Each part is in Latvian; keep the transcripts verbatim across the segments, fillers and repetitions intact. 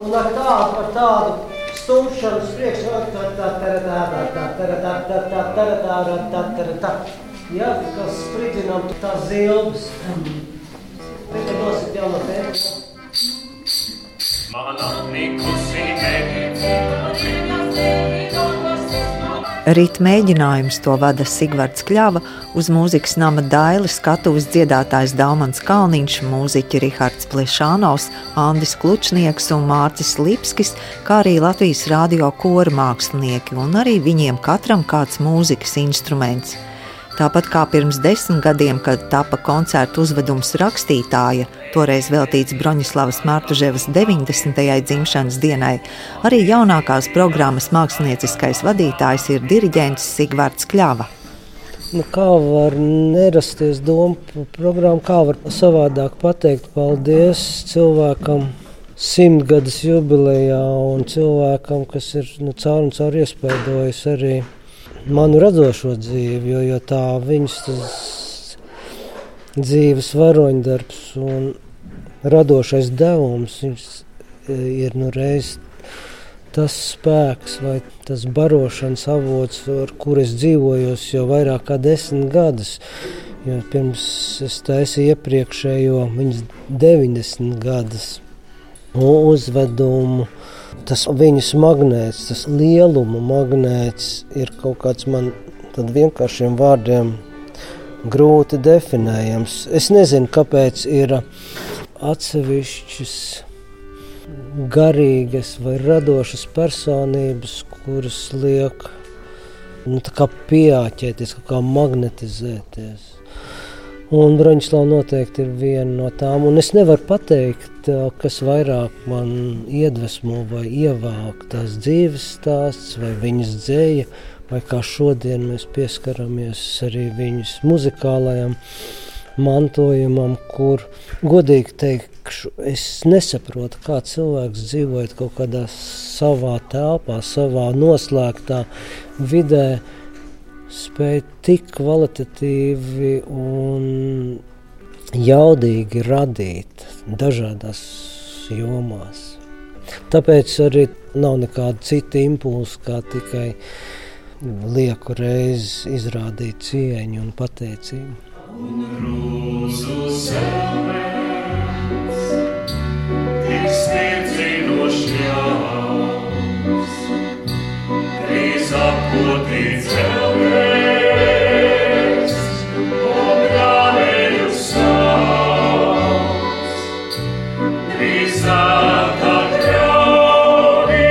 Un ar tādu, ar tādu stumšanu priekš, ja, kas spridzinām tās zilbas. Tagad nosit jau no tēmas. Rīt mēģinājums to vada Sigvards Kļava, uz mūzikas nama Daili skatuves dziedātājs Daumans Kalniņš, mūziķi Rihards Plešānovs, Andis Klučnieks un Mārcis Lipskis, kā arī Latvijas radio kora mākslinieki, un arī viņiem katram kāds mūzikas instruments. Tāpat kā pirms desmit gadiem, kad tapa koncertu uzvedums Rakstītāja, toreiz veltīts Broņislavas Martuževas deviņdesmitajai dzimšanas dienai, arī jaunākās programmas mākslinieckais vadītājs ir diriģents Sigvards Kļava. Nu, kā var nerasties doma programma, kā var savādāk pateikt paldies cilvēkam simtgades jubilejā un cilvēkam, kas ir nu, caur un caur iespaidojis arī manu radošo dzīvi, jo, jo tā viņas tas dzīves varoņdarbs un radošais devums ir nu reiz tas spēks vai tas barošanas avots, ar kur es dzīvojos jau vairāk kā desmit gadus. Jo pirms es taisīju iepriekšējo viņas deviņdesmit gadus uzvedumu. Tas viņas magnēts, tas lieluma magnēts ir kaut kāds man tad vienkāršiem vārdiem grūti definējams. Es nezinu, kāpēc ir atsevišķas garīgas vai radošas personības, kuras liek nu, tā kā pieāķēties, kaut kā magnetizēties. Un Broņislava noteikti ir viena no tām. Un es nevaru pateikt, kas vairāk man iedvesmo vai ievāk tās dzīves stāsts vai viņas dzēja, vai kā šodien mēs pieskaramies arī viņas muzikālajam mantojumam, kur, godīgi teikšu, es nesaprotu, kā cilvēks dzīvojot kaut kādā savā telpā, savā noslēgtā vidē, spēj tik kvalitatīvi un jaudīgi radīt dažādās jomās. Tāpēc arī nav nekāda cita impulsa, kā tikai lieku reizi izrādīt cieņu un pateicību. Un rūsu zemēs, tik sniedzinoši jauns, drīz apkotīts elvēs, un grāvēju sauns, drīzāk atļaudī,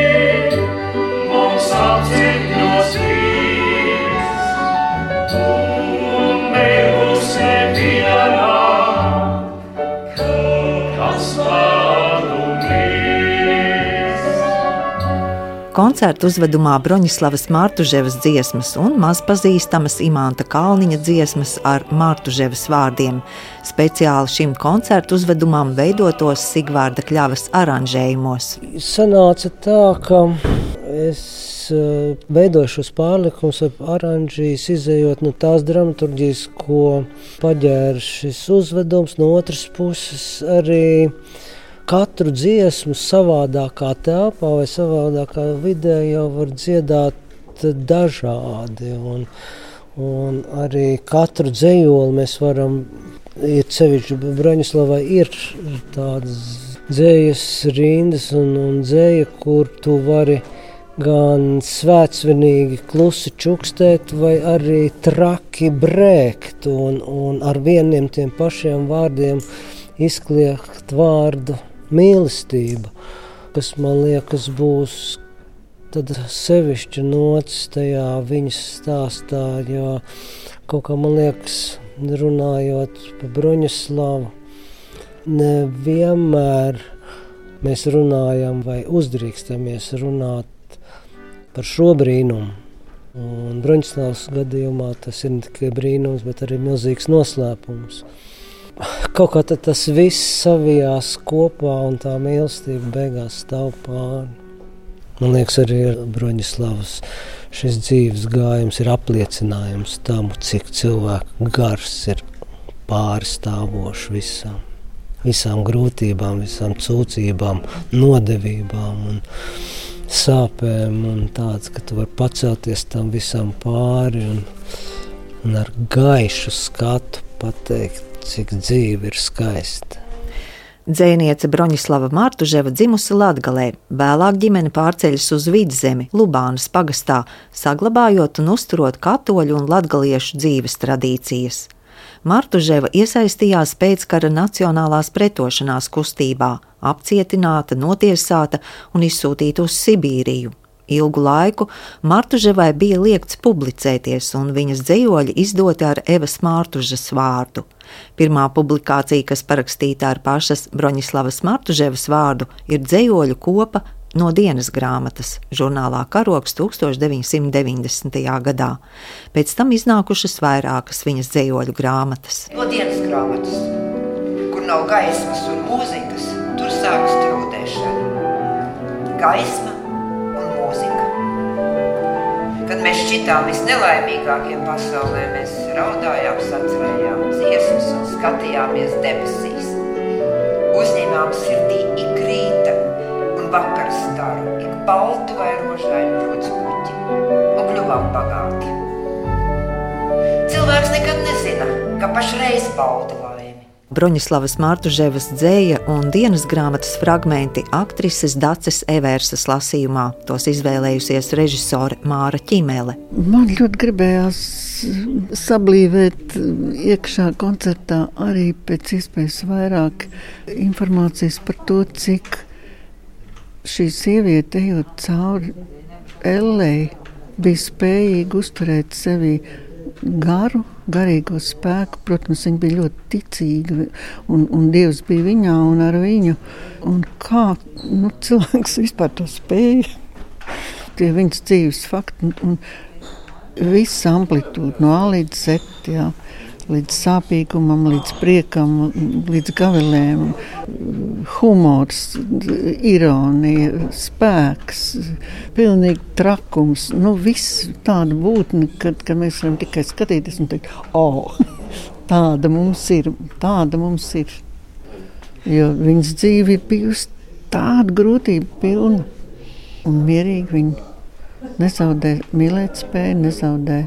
mums apcikļos vīrs, un nebūs nevienā, kas vārdu mīs. Koncertu uzvedumā Broņislavas Martuževas dziesmas un mazpazīstamas Imanta Kalniņa dziesmas ar Martuževas vārdiem. Speciāli šim koncertu uzvedumam veidotos Sigvarda Kļavas aranžējumos. Sanāca tā, ka es veidoju šos pārlikumus ap aranžīs, izējot no tās dramaturģijas, ko paģēra šis uzvedums, no otras puses arī katru dziesmu savādākā telpā vai savādākā vidē jau var dziedāt dažādi. Un, un arī katru dzejoli mēs varam, ir sevišķi Broņislavai, ir tādas dzejas rindas un, un dzeja, kur tu vari gan svētsvinīgi klusi čukstēt vai arī traki brēkt un, un ar vieniem tiem pašiem vārdiem izkliegt vārdu mīlestība, kas man liekas būs tad sevišķi nots tajā viņas stāstā, jo kaut kā man liekas, runājot par Broņislavu, nevienmēr mēs runājam vai uzdrīkstamies runāt par šo brīnumu. Un Broņislavas gadījumā tas ir ne tikai brīnums, bet arī milzīgs noslēpums. Kaut kā tas viss savijās kopā un tā mīlestība beigās stāv pāri. Man liekas, arī Broņislavas šis dzīves gājums ir apliecinājums tam, cik cilvēku gars ir pārstāvošs visam. visām grūtībām, visām cūcībām, nodevībām un sāpēm un tāds, ka tu vari pacelties tam visam pāri un, un ar gaišu skatu pateikt, cik dzīve ir skaista. Dzejniece Broņislava Martuževa dzimusi Latgalē, vēlāk ģimene pārceļas uz Vidzemi, Lubānas pagastā, saglabājot un uzturot katoļu un latgaliešu dzīves tradīcijas. Martuževa iesaistījās pēckara nacionālās pretošanās kustībā, apcietināta, notiesāta un izsūtīta uz Sibīriju. Ilgu laiku Martuževai bija liegts publicēties, un viņas dzejoļi izdoti ar Evas Martužas vārdu. Pirmā publikācija, kas parakstīta ar pašas Broņislavas Martuževas vārdu, ir dzejoļu kopa No dienas grāmatas, žurnālā Karoks tūkstoš deviņi simti deviņdesmitajā gadā. Pēc tam iznākušas vairākas viņas dzejoļu grāmatas. No dienas grāmatas, kur nav gaismas un mūzikas, tur sākas trūdēšana. Gaisma un mūzika. Kad mēs šķitām visnelaimīgākie pasaulē, mēs raudājām, sacerējām dziesmas un skatījāmies debesīs. Uzņēmām sirdī ik rīta un vakara staru, ik baltu vai rožainu rudspuķi un kļuvām bagāti. Cilvēks nekad nezina, ka pašreiz bauda laimi. Broņislavas Martuževas dzeja un dienas grāmatas fragmenti aktrises Daces Eversas lasījumā. Tos izvēlējusies režisore Māra Ķimele. Man ļoti gribējās sablīvēt iekšā koncertā arī pēc iespējas vairāk informācijas par to, cik šī sieviete, ejot cauri ellei, bija spējīga uzturēt sevi garu, garīgo spēku. Protams, viņa bija ļoti ticīga, un, un Dievs bija viņā un ar viņu. Un kā nu, cilvēks vispār to spēja? Tie viņas dzīves fakti un, un viss amplitūda no A līdz Z, jā, līdz sāpīgumam, līdz priekam, līdz gavilēm, humors, ironija, spēks, pilnīgi trakums. Nu, viss tāda būtne, kad, kad mēs varam tikai skatīties un teikt, o, oh, tāda mums ir, tāda mums ir. Jo viņas dzīve ir bijusi tāda grūtība pilna un mierīgi viņa nezaudē mīlēt spēju, nezaudē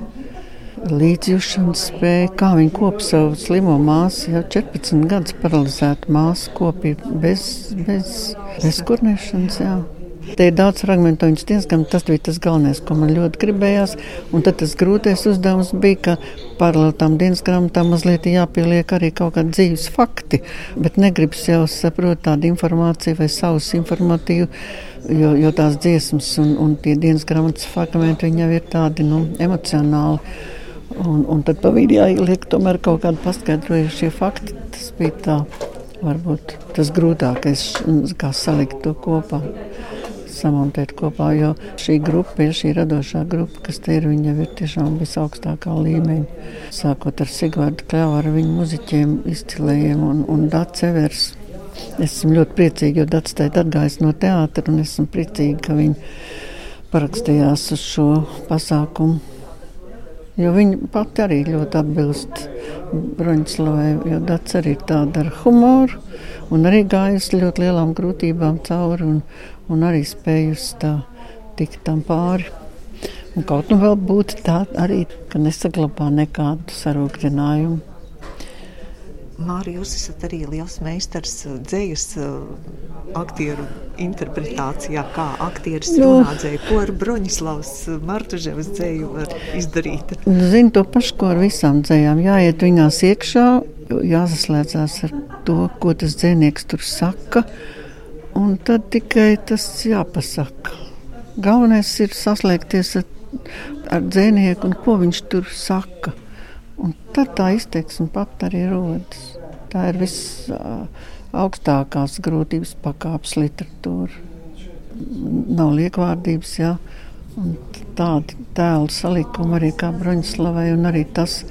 līdzjūšanas spēja, kā viņa kopa savu slimo māsu, jau četrpadsmit gadus paralizēta māsa kopja bez, bez, bez kurnēšanas, jā. Te ir daudz fragmentu viņas diezgan, tas bija tas galvenais, ko man ļoti gribējās, un tad tas grūtais uzdevums bija, ka paralēli tām dienas grāmatām mazliet jāpieliek arī kaut kādi dzīves fakti, bet negribas jau saprot tādu informāciju vai savus informatīvu, jo, jo tās dziesmas un, un tie dienas grāmatas fragmenti, viņi jau ir tādi, nu, emocionāli. Un, un tad pa vidu jāieliek tomēr kaut kādi paskaidrojušie fakti. Tas bija tā, varbūt tas grūtākais, kā salikt to kopā, samontēt kopā, jo šī grupa, šī radošā grupa, kas te ir, viņa ir tiešām visaugstākā līmeņa. Sākot ar Sigvardu Kļavu, ar viņu muziķiem izcilējiem un, un Dace Evers. Es esmu ļoti priecīga, jo Dace tēt atgājis no teātra, un esmu priecīga, ka viņi parakstījās uz šo pasākumu. Jo viņa pati arī ļoti atbilst Broņislavai, jo Dace arī tāda ar humoru un arī gājusi ļoti lielām grūtībām cauri un, un arī spējusi tā tikt tam pāri. Un kaut nu vēl būtu tā arī, ka nesaglabā nekādu sarūktinājumu. Māri, jūs esat arī liels meistars dzejas aktieru interpretācijā, kā aktieris runā dzeju. Ko ar Broņislavas Martuževas dzeju var izdarīt? Zinu to pašu, ko ar visām dzejām. Jāiet viņās iekšā, jāsaslēdzās ar to, ko tas dzejnieks tur saka, un tad tikai tas jāpasaka. Galvenais ir saslēgties ar, ar dzejnieku un ko viņš tur saka. Un tad tā izteiksme pat arī rodas. Tā ir viss augstākās grūtības pakāpes literatūra. Nav liekvārdības, jā. Un tādi tēlu salikumi arī kā Broņislavai un arī tas,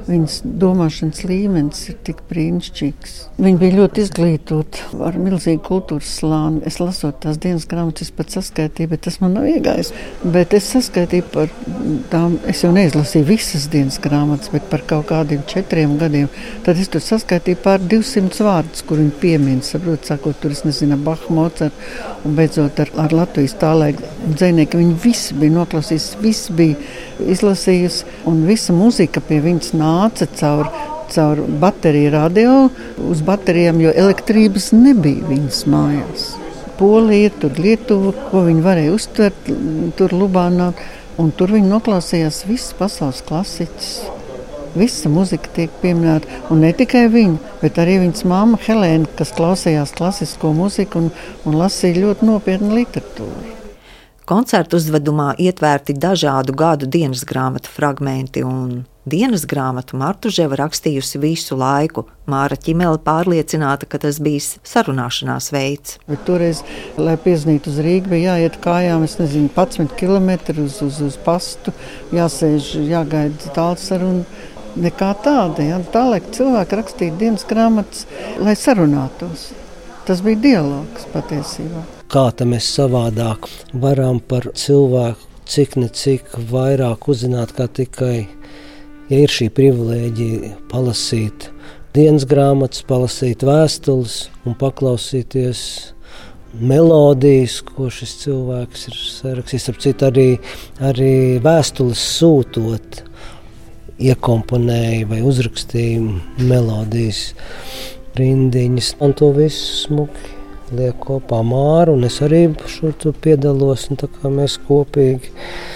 viņas domāšanas līmenis ir tik brīnišķīgs. Viņa bija ļoti izglītota ar milzīgu kultūras slāni. Es lasot tās dienas grāmatas, es pat saskaitīju, bet tas man nav iegājis. Bet es saskaitīju par tām, es jau neizlasīju visas dienas grāmatas, bet par kaut kādiem četriem gadiem. Tad es tur saskaitīju pār divsimts vārdus, kur viņi piemina. Saprot, sākot tur, es nezinu, Bahu, Mocartu un beidzot ar, ar Latvijas tālaika dzejnieku. Viņi visi bija noklausījusi, visi bija izlasījusi, un visa muzika pie viņas nāca caur caur bateriju radio uz baterijām, jo elektrības nebija viņas mājās. Polija, tur Lietuva, ko viņi varēja uztvert, tur Lubānā, un tur viņi noklausījās visas pasaules klasiķis. Visa muzika tiek pieminēta, un ne tikai viņa, bet arī viņas mamma Helēna, kas klausījās klasisko muziku un, un lasīja ļoti nopietnu literatūru. Koncertu uzvedumā ietvērti dažādu gadu dienas grāmatu fragmenti, un dienas grāmatu Martuževa rakstījusi visu laiku. Māra Ķimele pārliecināta, ka tas bijis sarunāšanās veids. Bet toreiz, lai piezīmētu uz Rīgu, bija jāiet kājām, es nezinu, padsmit kilometri uz, uz, uz pastu, jāsēž, jāgaida tālsarunu. Nekā tāda, ja? Tālaik cilvēki rakstīja dienas grāmatas, lai sarunātos. Tas bija dialogs patiesībā. Kā tam mēs savādāk varam par cilvēku cik ne cik vairāk uzzināt, kā tikai, ja ir šī privilēģija palasīt dienas grāmatas, palasīt vēstules un paklausīties melodijas, ko šis cilvēks ir sarakstījis. Ap citu arī, arī vēstules sūtot, iekomponēja vai uzrakstīja melodijas rindiņas. Un to visu smuki liek kopā Māra, un es arī šur tur piedalos, un tā kā mēs kopīgi,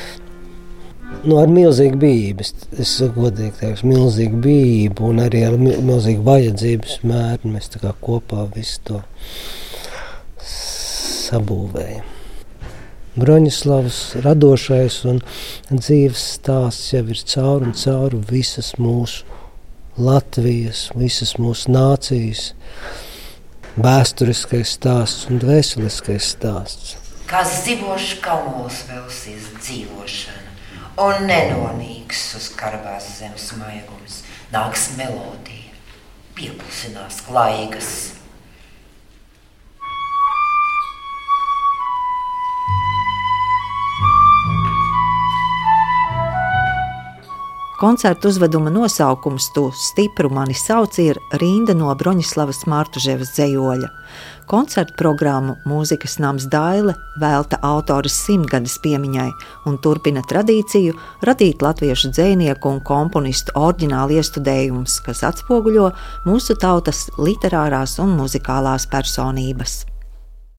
nu, ar milzīgu bijību, es, es godīgi teikšu, milzīgu bijību, un arī ar milzīgu vajadzības mērķi, mēs tā kā kopā visu to sabūvējam. Broņislavas radošais un dzīves stāsts jau ir caur un caur visas mūsu Latvijas, visas mūsu nācijas vēsturiskais stāsts un dvēseliskais stāsts. Kā zibošs kamols velsies dzīvošana, un nenonīgs uz karbās zemes maigums, nāks melodija, pieplusinās klaigas. Koncertu uzveduma nosaukums Tu stipru mani sauc ir rinda no Broņislavas Martuževas dzejoļa. Koncertu programmu Mūzikas nams Daile velta autores simtgades piemiņai un turpina tradīciju radīt latviešu dzejnieku un komponistu oriģinālu iestudējumus, kas atspoguļo mūsu tautas literārās un muzikālās personības.